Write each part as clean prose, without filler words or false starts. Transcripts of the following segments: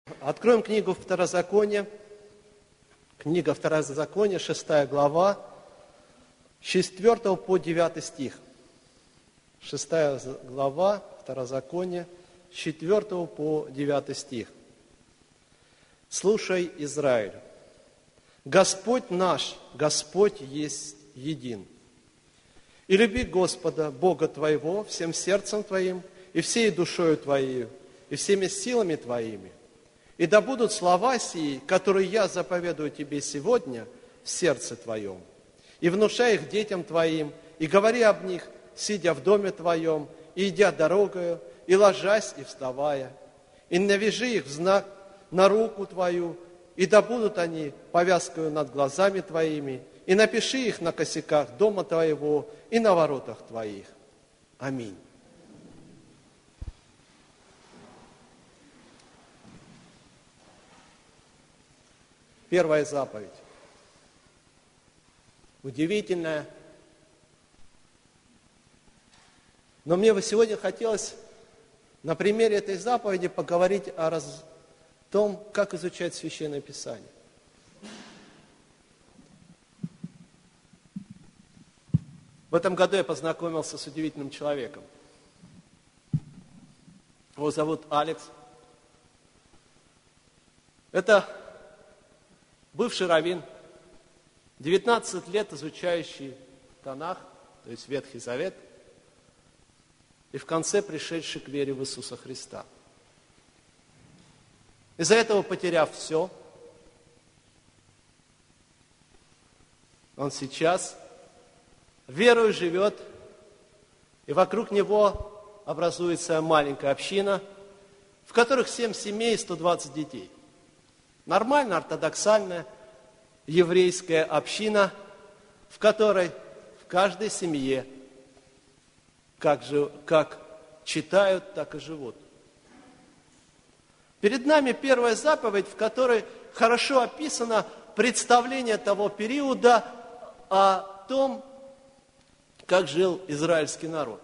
Откроем книгу Второзакония. Книга Второзакония, 6 глава, с 4 по 9 стих. 6 глава Второзакония, с 4 по 9 стих. «Слушай, Израиль, Господь наш, Господь есть един. И люби Господа, Бога твоего, всем сердцем твоим, и всей душою твоею, и всеми силами твоими. И да будут слова сии, которые я заповедую тебе сегодня в сердце твоем. И внушай их детям твоим, и говори об них, сидя в доме твоем, и идя дорогою, и ложась, и вставая. И навяжи их в знак на руку твою, и да будут они повязкою над глазами твоими, и напиши их на косяках дома твоего и на воротах твоих. Аминь». Первая заповедь. Удивительная. Но мне бы сегодня хотелось на примере этой заповеди поговорить о том, как изучать Священное Писание. В этом году я познакомился с удивительным человеком. Его зовут Алекс. Это бывший раввин, 19 лет изучающий Танах, то есть Ветхий Завет, и в конце пришедший к вере в Иисуса Христа. Из-за этого, потеряв все, он сейчас верою живет, и вокруг него образуется маленькая община, в которых 7 семей и 120 детей. Нормально, ортодоксальная еврейская община, в которой в каждой семье как читают, так и живут. Перед нами первая заповедь, в которой хорошо описано представление того периода о том, как жил израильский народ.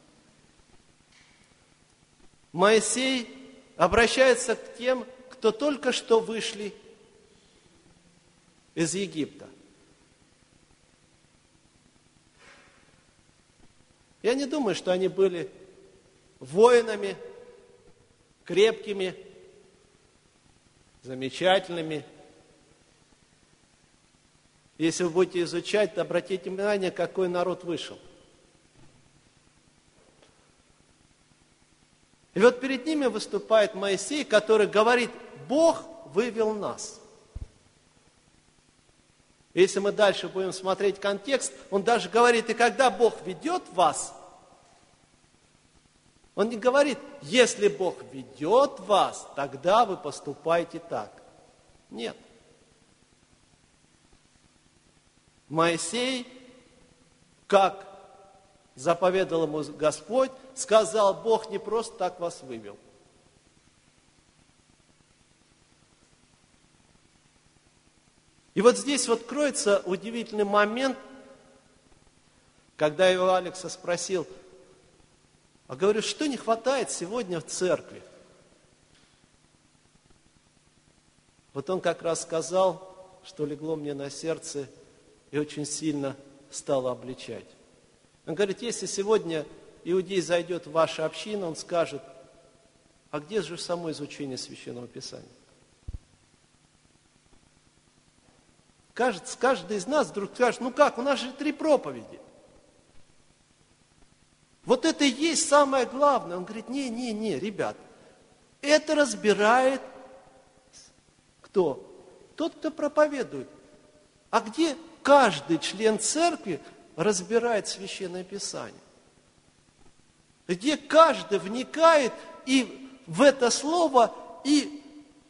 Моисей обращается к тем, кто только что вышли из Египта. Я не думаю, что они были воинами, крепкими, замечательными. Если вы будете изучать, то обратите внимание, какой народ вышел. И вот перед ними выступает Моисей, который говорит: Бог вывел нас. Если мы дальше будем смотреть контекст, он даже говорит: и когда Бог ведет вас, он не говорит: если Бог ведет вас, тогда вы поступаете так. Нет. Моисей, как заповедал ему Господь, сказал: Бог не просто так вас вывел. И вот здесь вот кроется удивительный момент, когда я у Алекса спросил: а говорю, что не хватает сегодня в церкви? Вот он как раз сказал, что легло мне на сердце и очень сильно стало обличать. Он говорит: если сегодня иудей зайдет в вашу общину, он скажет: а где же само изучение Священного Писания? Кажется, каждый из нас вдруг скажет: ну как, у нас же 3 проповеди. Вот это и есть самое главное. Он говорит: не, ребят, это разбирает кто? Тот, кто проповедует. А где каждый член церкви разбирает Священное Писание? Где каждый вникает и в это слово, и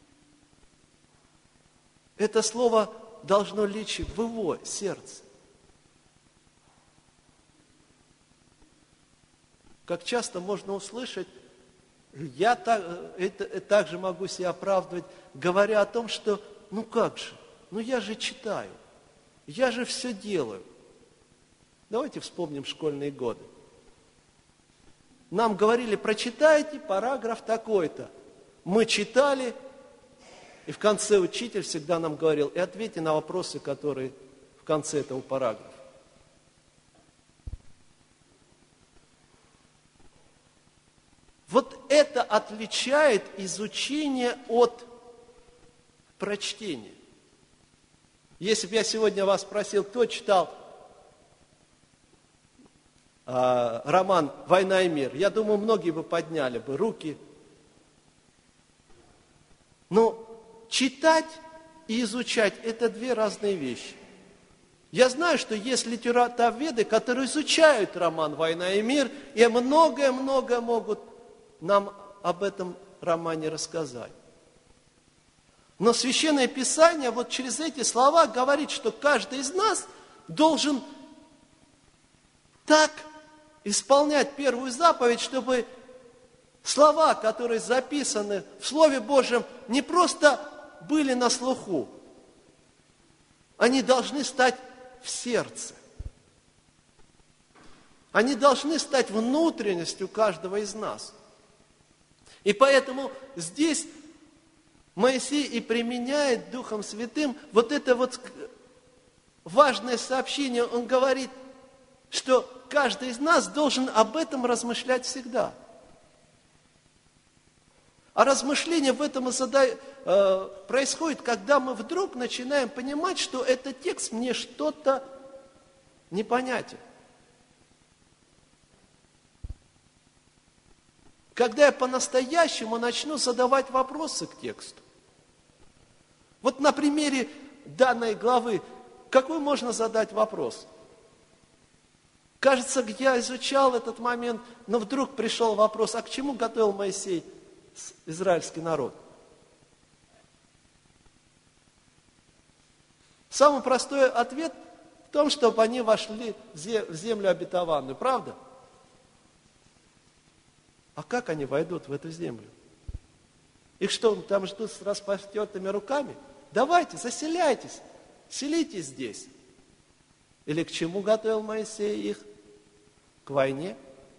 это слово должно лечь в его сердце. Как часто можно услышать, я также могу себя оправдывать, говоря о том, что ну как же, ну я же читаю, я же все делаю. Давайте вспомним школьные годы. Нам говорили: прочитайте параграф такой-то. Мы читали, И в конце учитель всегда нам говорил: и ответьте на вопросы, которые в конце этого параграфа. Вот это отличает изучение от прочтения. Если бы я сегодня вас спросил, кто читал роман «Война и мир», я думаю, многие бы подняли бы руки. Но читать и изучать – это две разные вещи. Я знаю, что есть литературоведы, которые изучают роман «Война и мир», и многое-многое могут нам об этом романе рассказать. Но Священное Писание вот через эти слова говорит, что каждый из нас должен так исполнять первую заповедь, чтобы слова, которые записаны в Слове Божьем, не просто были на слуху, они должны стать в сердце. Они должны стать внутренностью каждого из нас. И поэтому здесь Моисей и применяет Духом Святым вот это вот важное сообщение. Он говорит, что каждый из нас должен об этом размышлять всегда. А размышление в этом происходит, когда мы вдруг начинаем понимать, что этот текст мне что-то непонятен. Когда я по-настоящему начну задавать вопросы к тексту. Вот на примере данной главы, какой можно задать вопрос? Кажется, я изучал этот момент, но вдруг пришел вопрос, а к чему готовил Моисей израильский народ? Самый простой ответ в том, чтобы они вошли в землю обетованную, правда? А как они войдут в эту землю? Их что, там ждут с распростертыми руками? Давайте, заселяйтесь, селитесь здесь. Или к чему готовил Моисей их? К войне.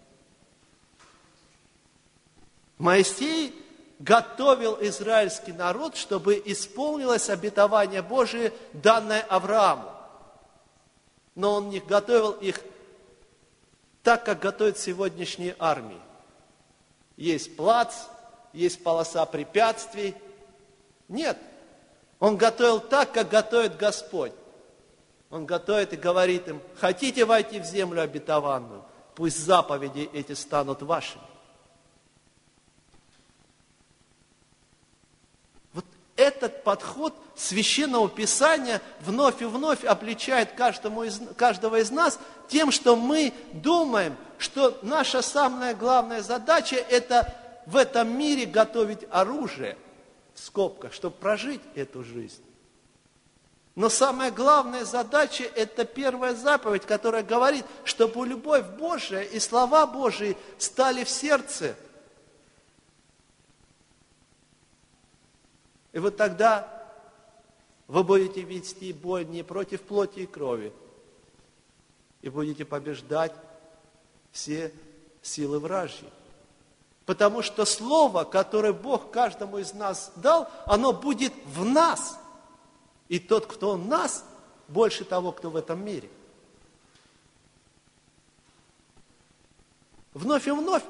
Моисей готовил израильский народ, чтобы исполнилось обетование Божие, данное Аврааму. Но он не готовил их так, как готовят сегодняшние армии. Есть плац, есть полоса препятствий. Нет. Он готовил так, как готовит Господь. Он готовит и говорит им: хотите войти в землю обетованную, пусть заповеди эти станут вашими. Вот этот подход Священного Писания вновь и вновь обличает каждого из нас тем, что мы думаем, что наша самая главная задача – это в этом мире готовить оружие, в скобках, чтобы прожить эту жизнь. Но самая главная задача – это первая заповедь, которая говорит, чтобы любовь Божия и слова Божии стали в сердце. И вот тогда вы будете вести бой не против плоти и крови, и будете побеждать все силы вражьи. Потому что слово, которое Бог каждому из нас дал, оно будет в нас. И тот, кто в нас, больше того, кто в этом мире. Вновь и вновь,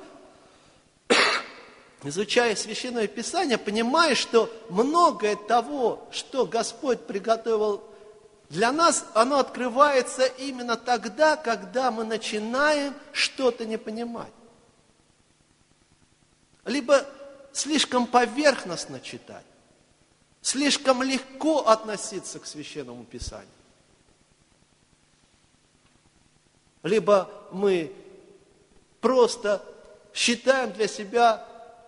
изучая Священное Писание, понимаешь, что многое того, что Господь приготовил для нас, оно открывается именно тогда, когда мы начинаем что-то не понимать. Либо слишком поверхностно читать, слишком легко относиться к Священному Писанию. Либо мы просто считаем для себя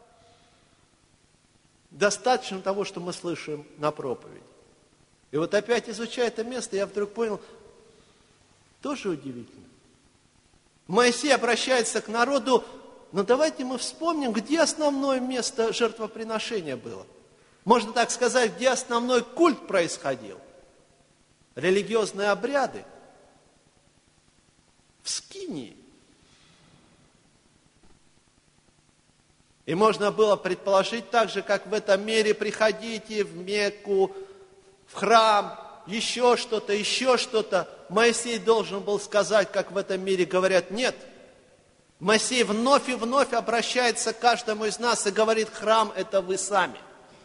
достаточно того, что мы слышим на проповеди. И вот опять изучая это место, я вдруг понял, тоже удивительно. Моисей обращается к народу, но давайте мы вспомним, где основное место жертвоприношения было. Можно так сказать, где основной культ происходил. Религиозные обряды. В Скинии. И можно было предположить так же, как в этом мире приходите в Мекку, в храм, еще что-то, еще что-то. Моисей должен был сказать, как в этом мире говорят, нет. Моисей вновь и вновь обращается к каждому из нас и говорит, храм – это вы сами.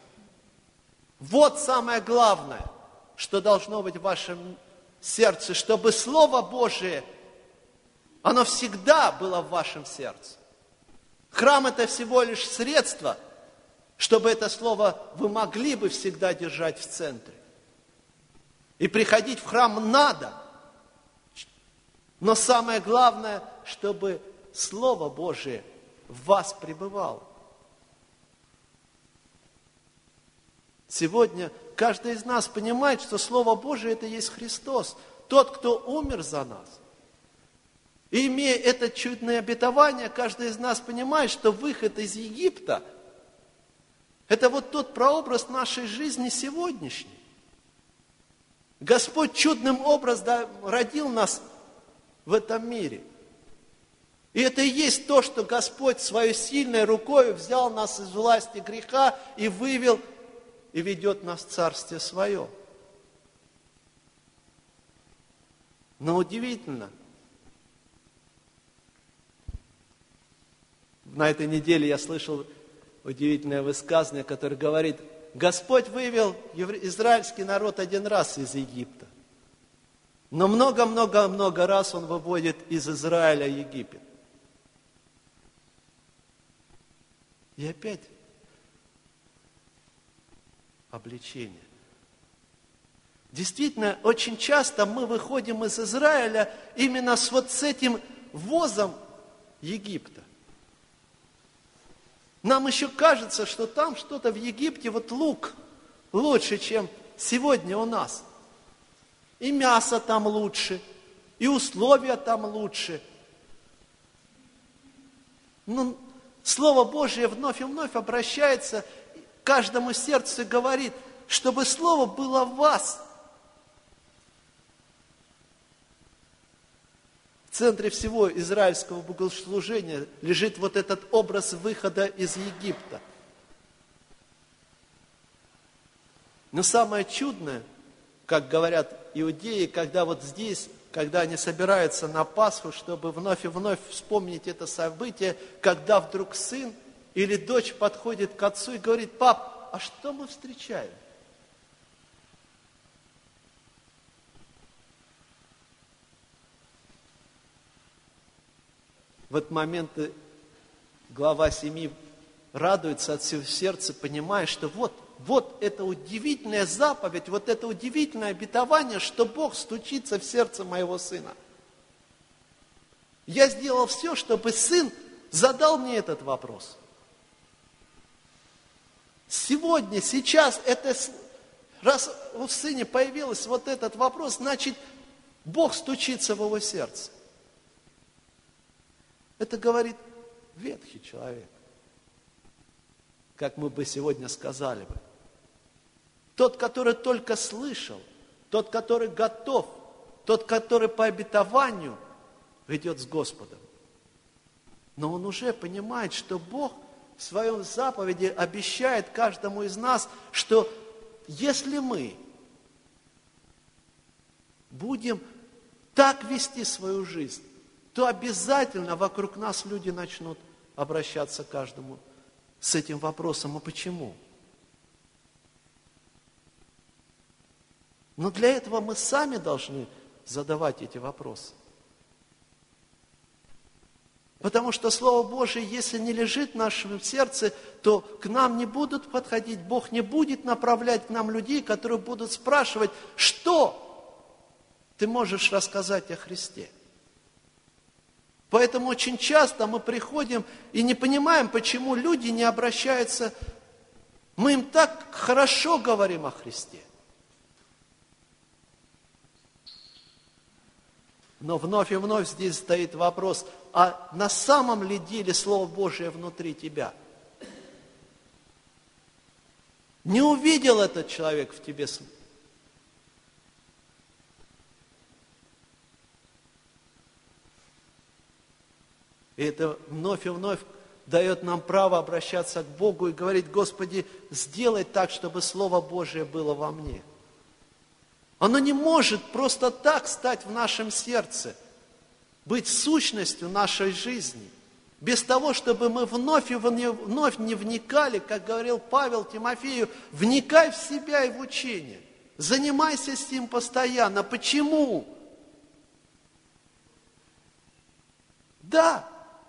Вот самое главное, что должно быть в вашем сердце, чтобы Слово Божие, оно всегда было в вашем сердце. Храм – это всего лишь средство, чтобы это слово вы могли бы всегда держать в центре. И приходить в храм надо. Но самое главное, чтобы Слово Божие в вас пребывало. Сегодня каждый из нас понимает, что Слово Божие – это есть Христос, тот, кто умер за нас. И имея это чудное обетование, каждый из нас понимает, что выход из Египта – это вот тот прообраз нашей жизни сегодняшней. Господь чудным образом родил нас в этом мире. И это и есть то, что Господь своей сильной рукой взял нас из власти греха и вывел, и ведет нас в Царствие Свое. Но удивительно, на этой неделе я слышал удивительное высказывание, которое говорит, Господь вывел израильский народ один раз из Египта, но много-много-много раз Он выводит из Израиля Египет. И опять обличение. Действительно, очень часто мы выходим из Израиля именно с этим возом Египта. Нам еще кажется, что там что-то в Египте, лук лучше, чем сегодня у нас. И мясо там лучше, и условия там лучше. Но Слово Божие вновь и вновь обращается к каждому сердцу и говорит, чтобы Слово было в вас. В центре всего израильского богослужения лежит этот образ выхода из Египта. Но самое чудное, как говорят иудеи, когда здесь, когда они собираются на Пасху, чтобы вновь и вновь вспомнить это событие, когда вдруг сын или дочь подходит к отцу и говорит, пап, а что мы встречаем? В этот момент глава семьи радуется от всего сердца, понимая, что вот это удивительная заповедь, это удивительное обетование, что Бог стучится в сердце моего сына. Я сделал все, чтобы сын задал мне этот вопрос. Сегодня, сейчас, раз у сына появился этот вопрос, значит, Бог стучится в его сердце. Это говорит ветхий человек, как мы бы сегодня сказали бы. Тот, который только слышал, тот, который готов, тот, который по обетованию идет с Господом. Но он уже понимает, что Бог в своем заповеди обещает каждому из нас, что если мы будем так вести свою жизнь, то обязательно вокруг нас люди начнут обращаться к каждому с этим вопросом, а почему? Но для этого мы сами должны задавать эти вопросы. Потому что Слово Божие, если не лежит в нашем сердце, то к нам не будут подходить, Бог не будет направлять к нам людей, которые будут спрашивать, что ты можешь рассказать о Христе. Поэтому очень часто мы приходим и не понимаем, почему люди не обращаются. Мы им так хорошо говорим о Христе. Но вновь и вновь здесь стоит вопрос, а на самом ли деле Слово Божие внутри тебя? Не увидел этот человек в тебе? И это вновь и вновь дает нам право обращаться к Богу и говорить: Господи, сделай так, чтобы Слово Божие было во мне. Оно не может просто так стать в нашем сердце, быть сущностью нашей жизни, без того, чтобы мы вновь и вновь не вникали, как говорил Павел Тимофею, вникай в себя и в учение, занимайся с ним постоянно. Почему? Да,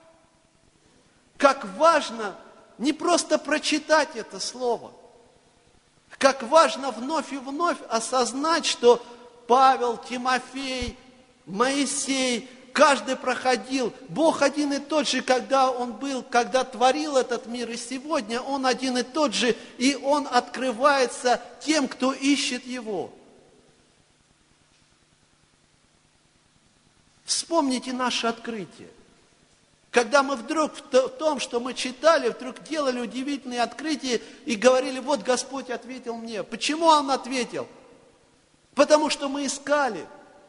как важно не просто прочитать это слово, как важно вновь и вновь осознать, что Павел, Тимофей, Моисей, каждый проходил. Бог один и тот же, когда творил этот мир, и сегодня Он один и тот же, и Он открывается тем, кто ищет Его. Вспомните наше открытие. Когда мы вдруг в том, что мы читали, вдруг делали удивительные открытия и говорили: вот Господь ответил мне. Почему Он ответил? Потому что мы искали.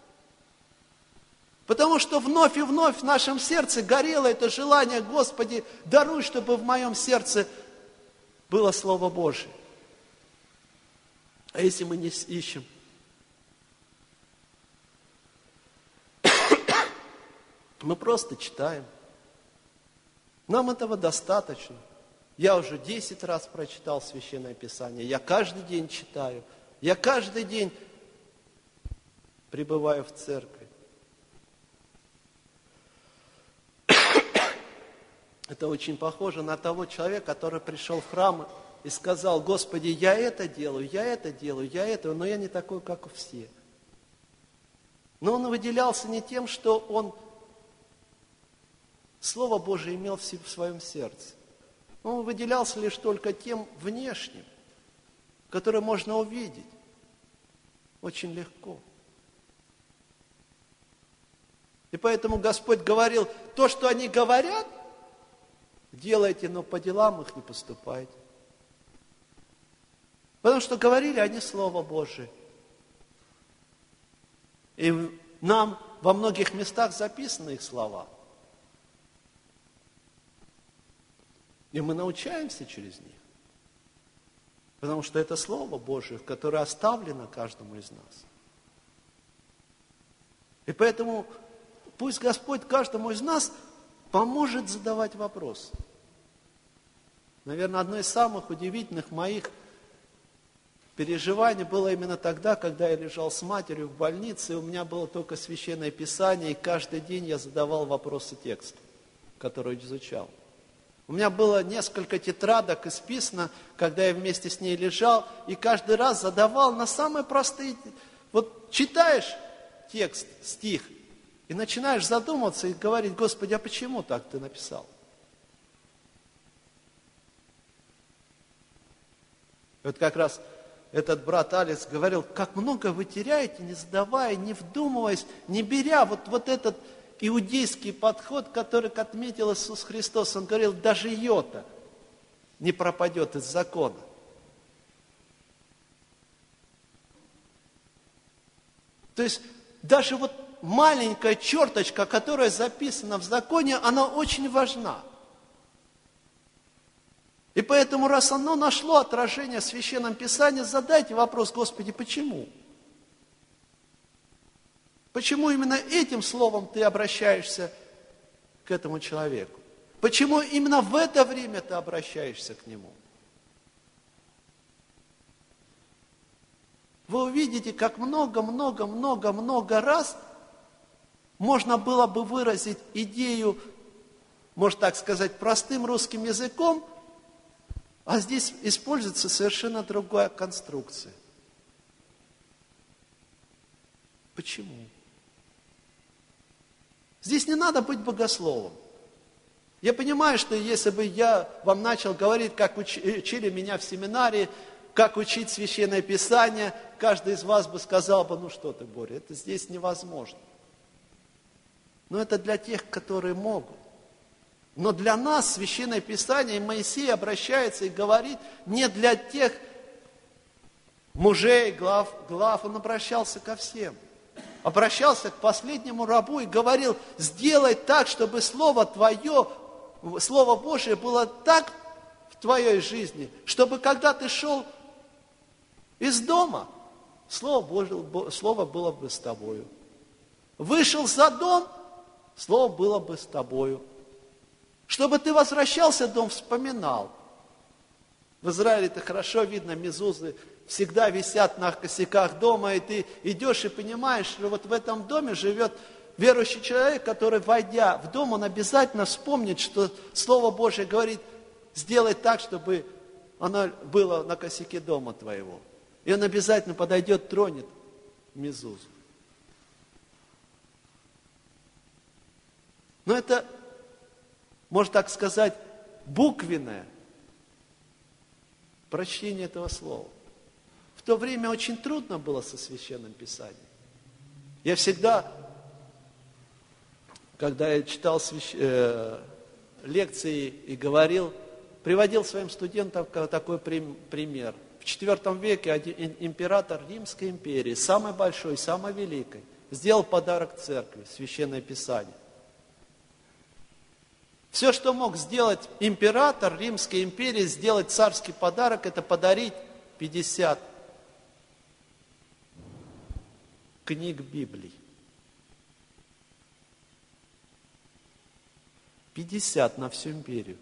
Потому что вновь и вновь в нашем сердце горело это желание: Господи, даруй, чтобы в моем сердце было Слово Божие. А если мы не ищем? Мы просто читаем. Нам этого достаточно. Я уже 10 раз прочитал Священное Писание. Я каждый день читаю. Я каждый день пребываю в церкви. Это очень похоже на того человека, который пришел в храм и сказал: Господи, я это делаю, но я не такой, как все. Но он выделялся не тем, что он Слово Божие имел в своем сердце. Он выделялся лишь только тем внешним, которое можно увидеть очень легко. И поэтому Господь говорил: то, что они говорят, делайте, но по делам их не поступайте. Потому что говорили они Слово Божие. И нам во многих местах записаны их слова. И мы научаемся через них. Потому что это Слово Божие, которое оставлено каждому из нас. И поэтому пусть Господь каждому из нас поможет задавать вопросы. Наверное, одно из самых удивительных моих переживаний было именно тогда, когда я лежал с матерью в больнице, и у меня было только Священное Писание, и каждый день я задавал вопросы текста, который изучал. У меня было несколько тетрадок исписано, когда я вместе с ней лежал, и каждый раз задавал на самые простые... Вот читаешь текст, стих, и начинаешь задумываться и говорить: Господи, а почему так ты написал? И вот как раз этот брат Алекс говорил: как много вы теряете, не задавая, не вдумываясь, не беря вот этот иудейский подход, который отметил Иисус Христос. Он говорил: даже йота не пропадет из закона. То есть даже вот маленькая черточка, которая записана в законе, она очень важна. И поэтому, раз оно нашло отражение в Священном Писании, задайте вопрос: Господи, почему? Почему именно этим словом ты обращаешься к этому человеку? Почему именно в это время ты обращаешься к нему? Вы увидите, как много раз можно было бы выразить идею, можно так сказать, простым русским языком, а здесь используется совершенно другая конструкция. Почему? Здесь не надо быть богословом. Я понимаю, что если бы я вам начал говорить, как учили меня в семинарии, как учить Священное Писание, каждый из вас бы сказал бы: ну что ты, Боря, это здесь невозможно. Но это для тех, которые могут. Но для нас Священное Писание, и Моисей обращается и говорит не для тех мужей, глав, он обращался ко всем. Обращался к последнему рабу и говорил: сделай так, чтобы Слово Твое Слово Божие было так в твоей жизни, чтобы когда ты шел из дома, Слово было бы с тобою. Вышел за дом, Слово было бы с тобою. Чтобы ты возвращался в дом, вспоминал. В Израиле это хорошо видно, мезузы всегда висят на косяках дома, и ты идешь и понимаешь, что вот в этом доме живет верующий человек, который, войдя в дом, он обязательно вспомнит, что Слово Божье говорит, сделай так, чтобы оно было на косяке дома твоего. И он обязательно подойдет, тронет мезузу. Но это, можно так сказать, буквенное прочтение этого слова. В то время очень трудно было со Священным Писанием. Я всегда, когда я читал лекции и говорил, приводил своим студентам такой пример. В IV веке один император Римской империи, самый большой, самый великий, сделал подарок церкви, Священное Писание. Все, что мог сделать император Римской империи, сделать царский подарок, это подарить 50 книг Библии. 50 на всю империю.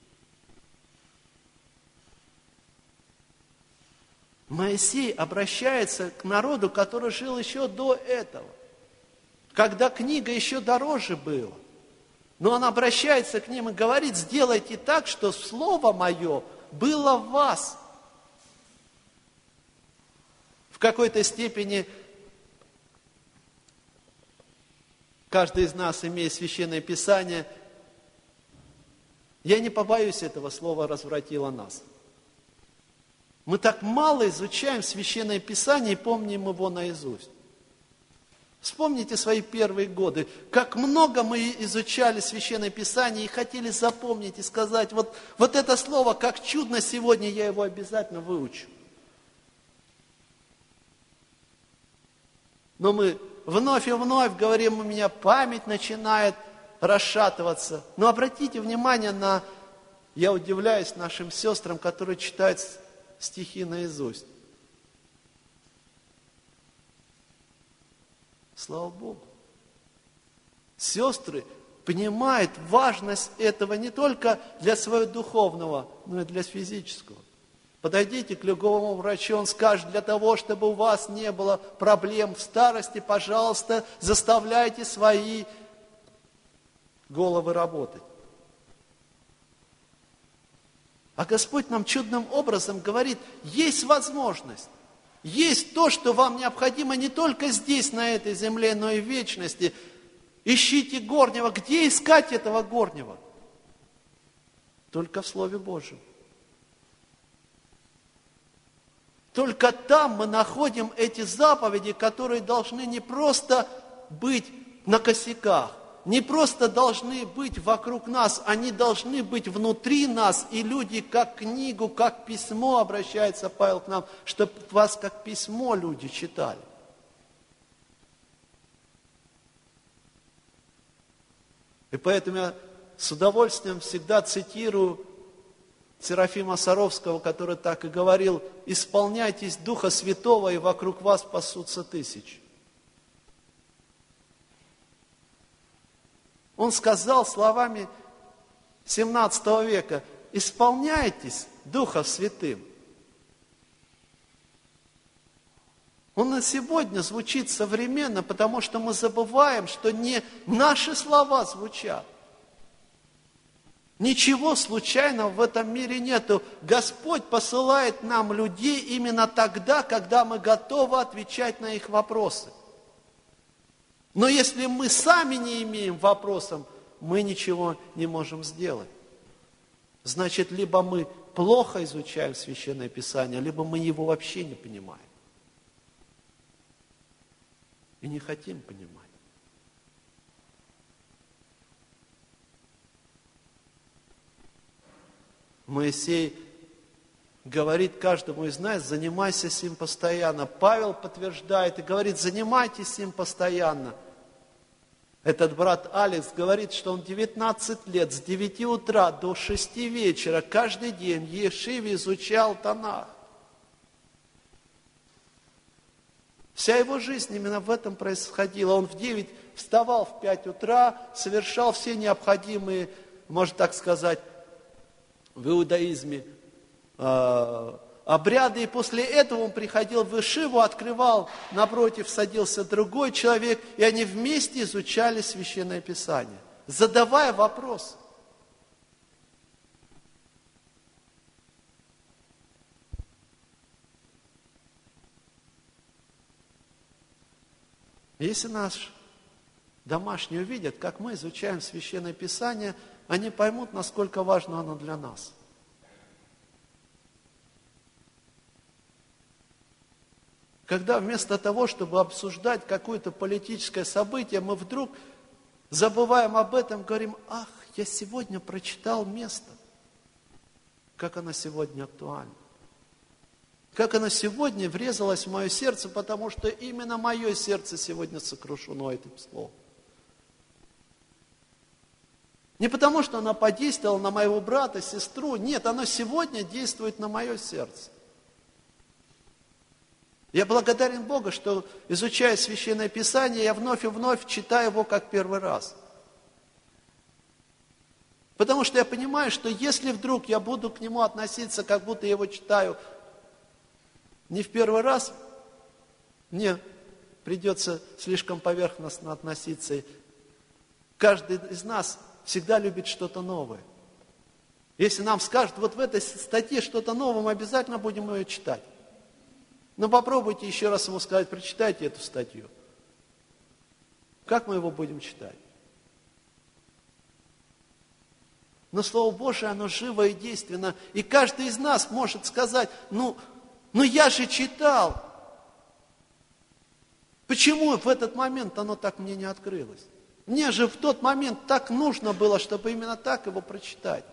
Моисей обращается к народу, который жил еще до этого, когда книга еще дороже была. Но он обращается к ним и говорит, сделайте так, что Слово Мое было в вас. В какой-то степени каждый из нас, имея Священное Писание, я не побоюсь этого слова, развратило нас. Мы так мало изучаем Священное Писание и помним его наизусть. Вспомните свои первые годы, как много мы изучали Священное Писание и хотели запомнить и сказать, вот это слово, как чудно сегодня, я его обязательно выучу. Но мы вновь и вновь говорим, у меня память начинает расшатываться. Но обратите внимание я удивляюсь нашим сестрам, которые читают стихи наизусть. Слава Богу. Сестры понимают важность этого не только для своего духовного, но и для физического. Подойдите к любому врачу, он скажет, для того, чтобы у вас не было проблем в старости, пожалуйста, заставляйте свои головы работать. А Господь нам чудным образом говорит, есть возможность. Есть то, что вам необходимо не только здесь, на этой земле, но и в вечности. Ищите горнего. Где искать этого горнего? Только в Слове Божьем. Только там мы находим эти заповеди, которые должны не просто быть на косяках, не просто должны быть вокруг нас, они должны быть внутри нас, и люди как книгу, как письмо, обращается Павел к нам, чтобы вас как письмо люди читали. И поэтому я с удовольствием всегда цитирую Серафима Саровского, который так и говорил, «Исполняйтесь Духа Святого, и вокруг вас пасутся тысячи». Он сказал словами 17 века, исполняйтесь Духом Святым. Он на сегодня звучит современно, потому что мы забываем, что не наши слова звучат. Ничего случайного в этом мире нету. Господь посылает нам людей именно тогда, когда мы готовы отвечать на их вопросы. Но если мы сами не имеем вопросов, мы ничего не можем сделать. Значит, либо мы плохо изучаем Священное Писание, либо мы его вообще не понимаем. И не хотим понимать. Моисей говорит каждому из нас, занимайся сим постоянно. Павел подтверждает и говорит, занимайтесь сим постоянно. Этот брат Алекс говорит, что он 19 лет, с 9 утра до 6 вечера, каждый день в Ешиве изучал Танах. Вся его жизнь именно в этом происходила. Он в 9 вставал, в 5 утра, совершал все необходимые, можно так сказать, в иудаизме обряды. И после этого он приходил в Ешиву, открывал, напротив садился другой человек, и они вместе изучали Священное Писание, задавая вопросы. Если наш домашние увидят, как мы изучаем Священное Писание, они поймут, насколько важно оно для нас. Когда вместо того, чтобы обсуждать какое-то политическое событие, мы вдруг забываем об этом, говорим: ах, я сегодня прочитал место. Как оно сегодня актуально. Как оно сегодня врезалось в мое сердце, потому что именно мое сердце сегодня сокрушено этим словом. Не потому, что оно подействовало на моего брата, сестру. Нет, оно сегодня действует на мое сердце. Я благодарен Богу, что, изучая Священное Писание, я вновь и вновь читаю его как первый раз. Потому что я понимаю, что если вдруг я буду к нему относиться, как будто я его читаю не в первый раз, мне придется слишком поверхностно относиться. Каждый из нас всегда любит что-то новое. Если нам скажут, вот в этой статье что-то новое, мы обязательно будем ее читать. Но попробуйте еще раз ему сказать: прочитайте эту статью. Как мы его будем читать? Но Слово Божие, оно живо и действенно. И каждый из нас может сказать: ну я же читал. Почему в этот момент оно так мне не открылось? Мне же в тот момент так нужно было, чтобы именно так его прочитать.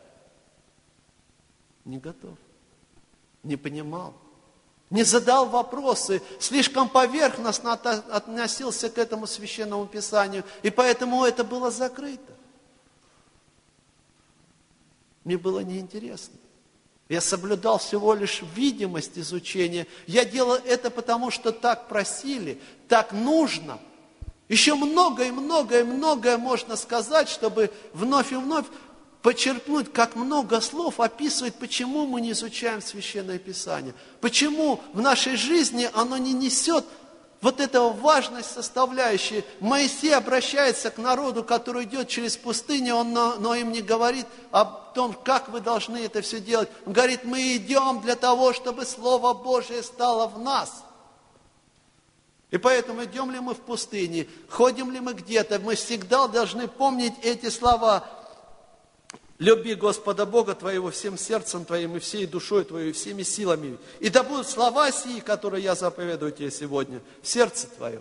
Не готов. Не понимал. Не задал вопросы. Слишком поверхностно относился к этому Священному Писанию. И поэтому это было закрыто. Мне было неинтересно. Я соблюдал всего лишь видимость изучения. Я делал это потому, что так просили, так нужно. Еще многое можно сказать, чтобы вновь и вновь подчеркнуть, как много слов описывает, почему мы не изучаем Священное Писание. Почему в нашей жизни оно не несет вот этого важной составляющей. Моисей обращается к народу, который идет через пустыню, но им не говорит о том, как вы должны это все делать. Он говорит: мы идем для того, чтобы Слово Божие стало в нас. И поэтому идем ли мы в пустыне, ходим ли мы где-то, мы всегда должны помнить эти слова: люби Господа Бога твоего всем сердцем твоим и всей душой твоей, и всеми силами. И да будут слова сии, которые я заповедую тебе сегодня, в сердце твоем.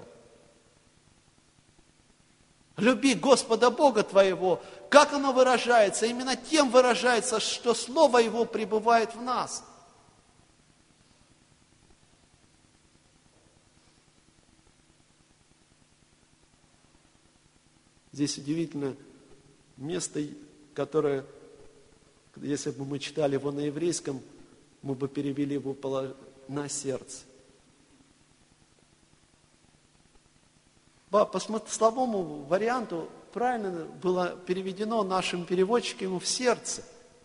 Люби Господа Бога твоего. Как оно выражается? Именно тем выражается, что Слово Его пребывает в нас. Здесь удивительное место, которое, если бы мы читали его на еврейском, мы бы перевели его на сердце. По смысловому варианту правильно было переведено нашим переводчиком в сердце.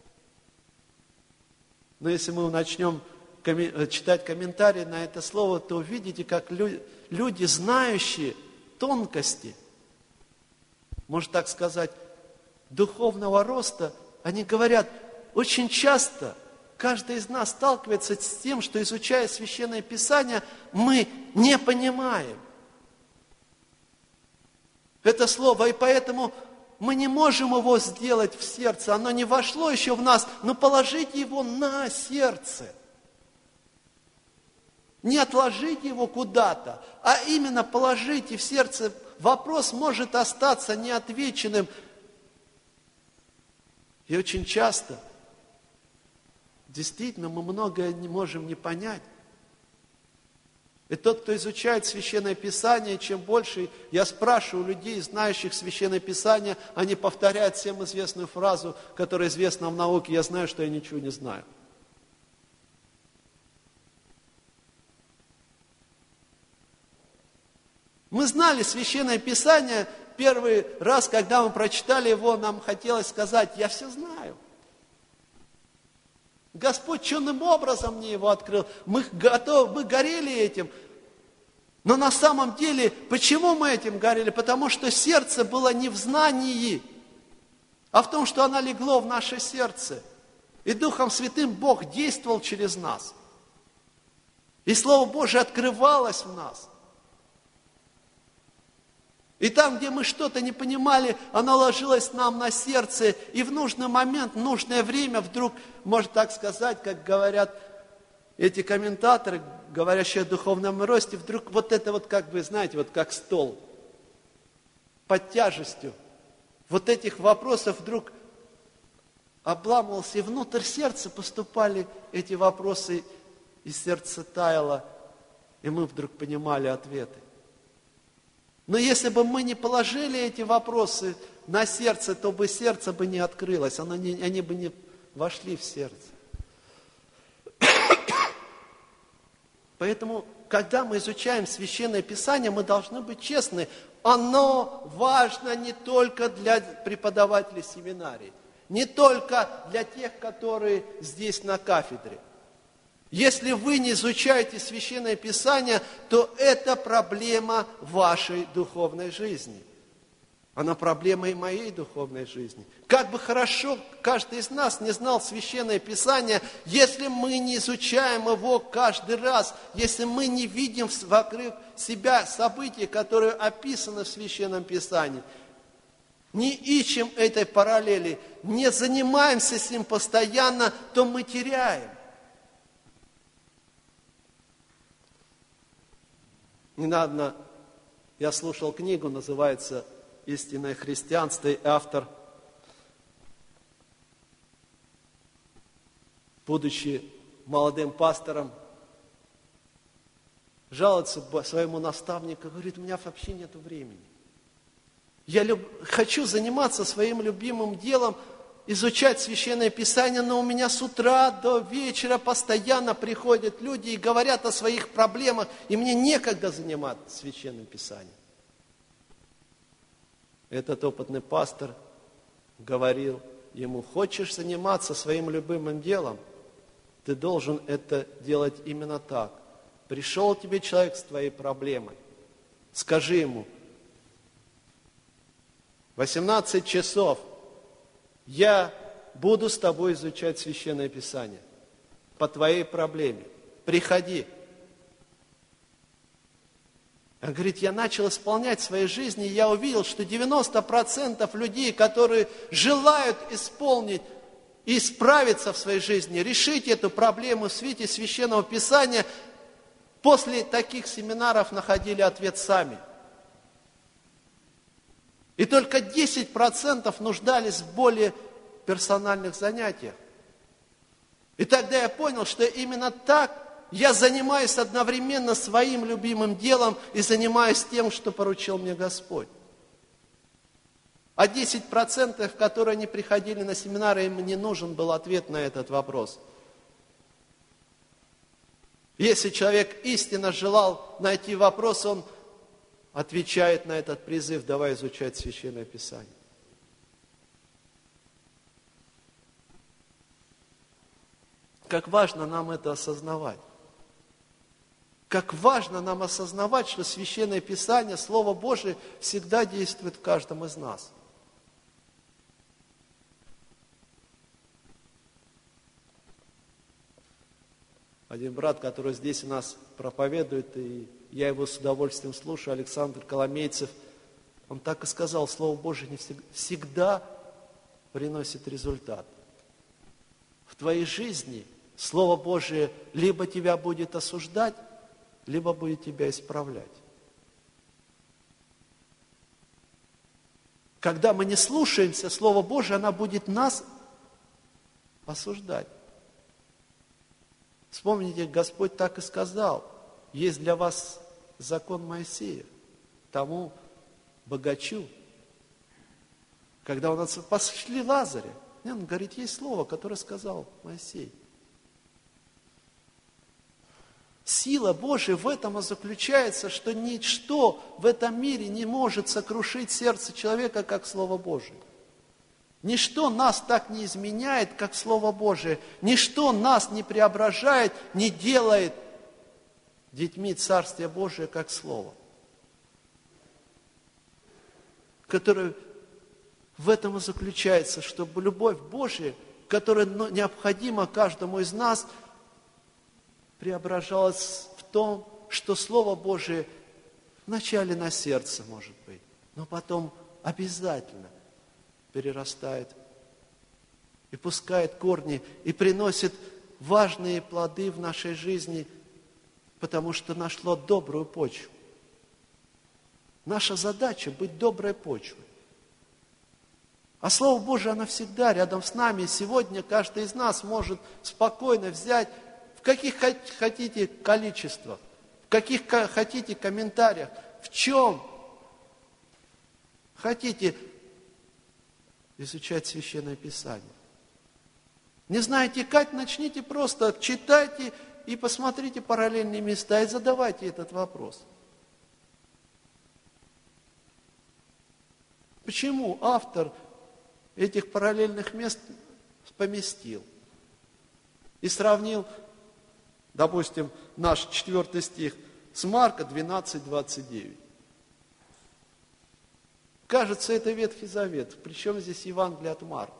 Но если мы начнем читать комментарии на это слово, то увидите, как люди, знающие тонкости, можно так сказать, духовного роста, они говорят: очень часто каждый из нас сталкивается с тем, что, изучая Священное Писание, мы не понимаем это слово, и поэтому мы не можем его сделать в сердце, оно не вошло еще в нас, но положите его на сердце. Не отложите его куда-то, а именно положите в сердце. Вопрос может остаться неотвеченным. И очень часто, действительно, мы многое не можем не понять. И тот, кто изучает Священное Писание, чем больше я спрашиваю людей, знающих Священное Писание, они повторяют всем известную фразу, которая известна в науке: «Я знаю, что я ничего не знаю». Мы знали Священное Писание первый раз, когда мы прочитали его, нам хотелось сказать: «Я все знаю». Господь чудным образом мне его открыл. Мы горели этим. Но на самом деле, почему мы этим горели? Потому что сердце было не в знании, а в том, что оно легло в наше сердце. И Духом Святым Бог действовал через нас. И Слово Божие открывалось в нас. И там, где мы что-то не понимали, оно ложилось нам на сердце, и в нужный момент, в нужное время вдруг, можно так сказать, как говорят эти комментаторы, говорящие о духовном росте, вдруг вот это вот как бы, знаете, вот как стол, под тяжестью вот этих вопросов вдруг обламывался, и внутрь сердца поступали эти вопросы, и сердце таяло, и мы вдруг понимали ответы. Но если бы мы не положили эти вопросы на сердце, то бы сердце бы не открылось, они бы не вошли в сердце. Поэтому, когда мы изучаем Священное Писание, мы должны быть честны. Оно важно не только для преподавателей семинарии, не только для тех, которые здесь на кафедре. Если вы не изучаете Священное Писание, то это проблема вашей духовной жизни. Она проблема и моей духовной жизни. Как бы хорошо каждый из нас не знал Священное Писание, если мы не изучаем его каждый раз, если мы не видим вокруг себя события, которые описаны в Священном Писании, не ищем этой параллели, не занимаемся с ним постоянно, то мы теряем. Недавно я слушал книгу, называется «Истинное христианство», и автор, будучи молодым пастором, жалуется своему наставнику, говорит: у меня вообще нет времени. Я хочу заниматься своим любимым делом, изучать Священное Писание, но у меня с утра до вечера постоянно приходят люди и говорят о своих проблемах, и мне некогда заниматься Священным Писанием. Этот опытный пастор говорил ему: хочешь заниматься своим любимым делом, ты должен это делать именно так. Пришел тебе человек с твоей проблемой, скажи ему: 18 часов я буду с тобой изучать Священное Писание по твоей проблеме. Приходи. Он говорит: я начал исполнять в своей жизни, и я увидел, что 90% людей, которые желают исполнить и справиться в своей жизни, решить эту проблему в свете Священного Писания, после таких семинаров находили ответ сами. И только 10% нуждались в более персональных занятиях. И тогда я понял, что именно так я занимаюсь одновременно своим любимым делом и занимаюсь тем, что поручил мне Господь. А 10%, которые не приходили на семинары, им не нужен был ответ на этот вопрос. Если человек истинно желал найти вопрос, он отвечает на этот призыв: давай изучать Священное Писание. Как важно нам это осознавать. Как важно нам осознавать, что Священное Писание, Слово Божие, всегда действует в каждом из нас. Один брат, который здесь у нас проповедует, и я его с удовольствием слушаю, Александр Коломейцев, он так и сказал: Слово Божие не всегда приносит результат. В твоей жизни Слово Божие либо тебя будет осуждать, либо будет тебя исправлять. Когда мы не слушаемся Слова Божие, оно будет нас осуждать. Вспомните, Господь так и сказал: есть для вас закон Моисея, тому богачу, когда он пошли Лазаря, он говорит, есть слово, которое сказал Моисей. Сила Божия в этом и заключается, что ничто в этом мире не может сокрушить сердце человека, как Слово Божие. Ничто нас так не изменяет, как Слово Божие. Ничто нас не преображает, не делает детьми Царствия Божия, как Слово. Которое в этом и заключается, чтобы любовь Божия, которая необходима каждому из нас, преображалась в том, что Слово Божие вначале на сердце, может быть, но потом обязательно перерастает и пускает корни, и приносит важные плоды в нашей жизни, потому что нашло добрую почву. Наша задача быть доброй почвой. А Слово Божие, оно всегда рядом с нами. Сегодня каждый из нас может спокойно взять в каких хотите количествах, в каких хотите комментариях, в чем хотите изучать Священное Писание. Не знаете как, начните просто, читайте и посмотрите параллельные места и задавайте этот вопрос. Почему автор этих параллельных мест поместил и сравнил, допустим, наш 4 стих с Марка 12:29. Кажется, это Ветхий Завет. Причем здесь Евангелие от Марка?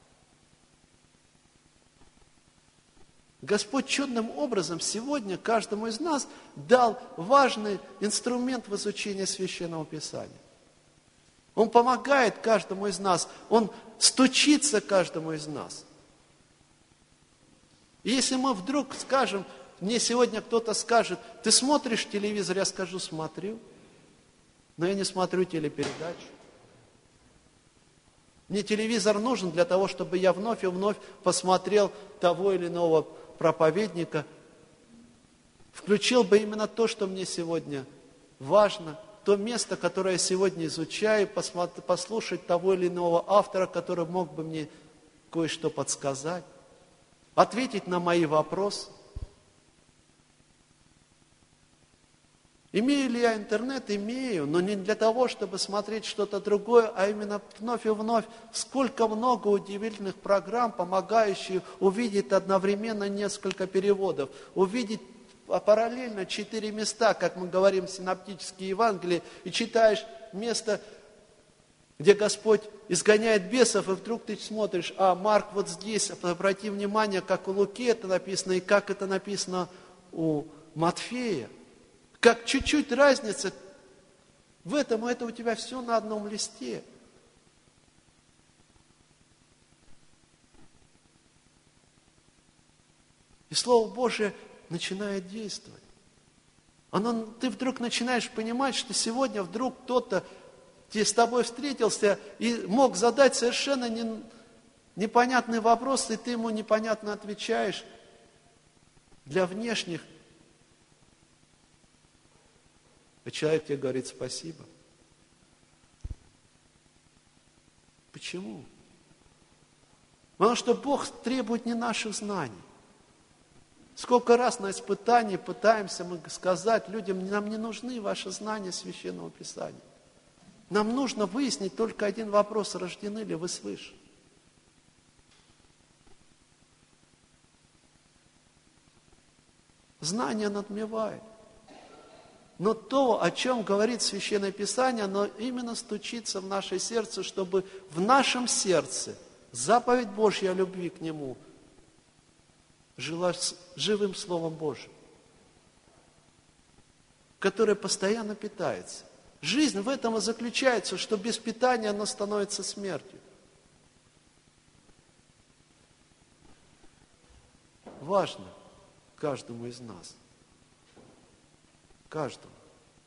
Господь чудным образом сегодня каждому из нас дал важный инструмент в изучении Священного Писания. Он помогает каждому из нас, Он стучится каждому из нас. И если мы вдруг скажем, мне сегодня кто-то скажет, ты смотришь телевизор, я скажу, смотрю, но я не смотрю телепередачу. Мне телевизор нужен для того, чтобы я вновь и вновь посмотрел того или иного проповедника, включил бы именно то, что мне сегодня важно, то место, которое я сегодня изучаю, послушать того или иного автора, который мог бы мне кое-что подсказать, ответить на мои вопросы. Имею ли я интернет? Имею, но не для того, чтобы смотреть что-то другое, а именно вновь и вновь. Сколько много удивительных программ, помогающих увидеть одновременно несколько переводов, увидеть параллельно 4 места, как мы говорим, синоптические Евангелия, и читаешь место, где Господь изгоняет бесов, и вдруг ты смотришь, Марк вот здесь, обрати внимание, как у Луки это написано, и как это написано у Матфея. Как чуть-чуть разница в этом, и это у тебя все на одном листе. И Слово Божие начинает действовать. Ты вдруг начинаешь понимать, что сегодня вдруг кто-то с тобой встретился и мог задать совершенно непонятный вопрос, и ты ему непонятно отвечаешь. Для внешних. А человек тебе говорит спасибо. Почему? Потому что Бог требует не наших знаний. Сколько раз на испытании пытаемся мы сказать людям, нам не нужны ваши знания Священного Писания. Нам нужно выяснить только один вопрос, рождены ли вы свыше. Знание надмевает. Но то, о чем говорит Священное Писание, оно именно стучится в наше сердце, чтобы в нашем сердце заповедь Божья о любви к Нему жила живым Словом Божьим, которое постоянно питается. Жизнь в этом и заключается, что без питания она становится смертью. Важно каждому из нас, каждому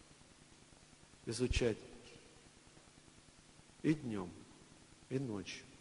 изучать и днем, и ночью